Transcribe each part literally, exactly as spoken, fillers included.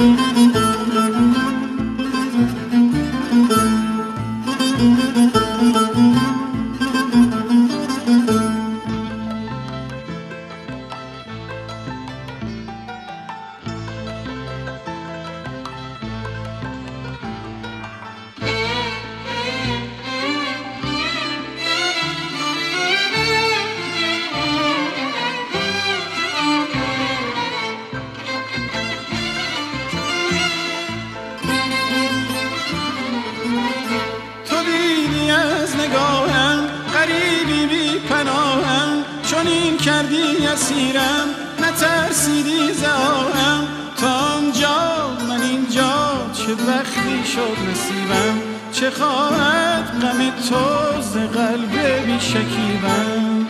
نگاهم غریبی بی پناهم، چون این کردی اسیرم نترسیدی ز آهم. تا آنجا من اینجا چه وقتی شد نصیبم، چه خواهد غم تو ز قلب بی شکیبم.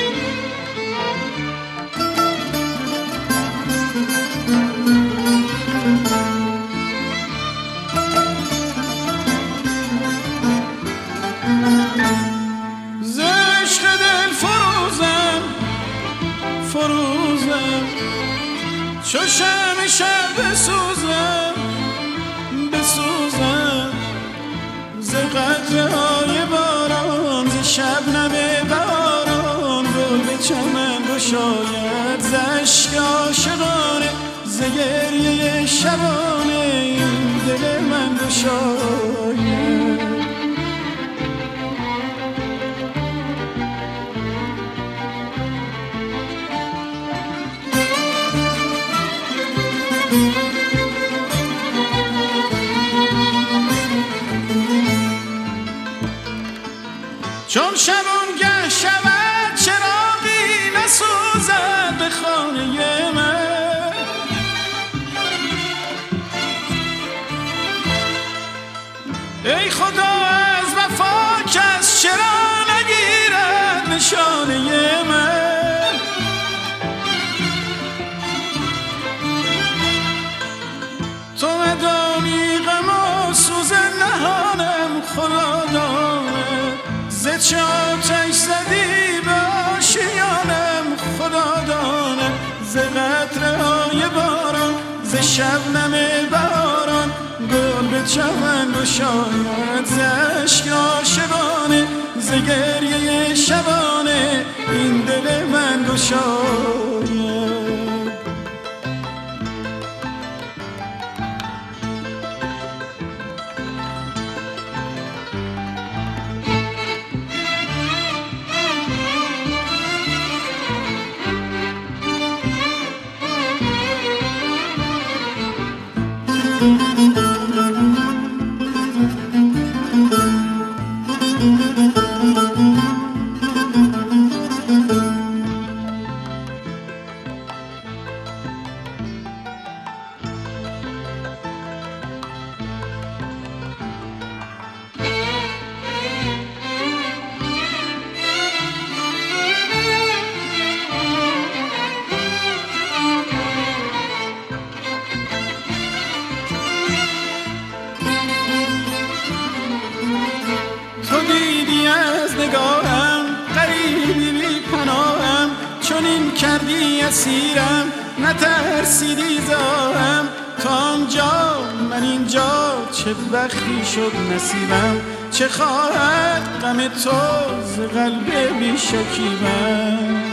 فروزم چو شمع شب بسوزم بسوزم ز قطره های باران، ز شبنم بهاران گل به چمن گشاید، ز اشک عاشقانه ز گریه شبانه دل من گشاید. چون شبانگه شود چراغی نسوزد به خانه من، ای خدا از وفا کس چرا نگیرد نشانه من. تو ندانی غم و سوز نهانم خدا داند، ز چه آتش زدی به آشیانم خدا داند. ز قطره های باران ز شبنم بهاران گل به چمن گشاید، ز اشک عاشقانه ز گریه شبانه این دل من گشاید. نگاهم غریبی بی پناهم، چون این کردی اسیرم نترسیدی ز آهم. تا آنجا من اینجا چه وقتی شد نصیبم، چه خواهد غم تو ز قلب بی شکیبم.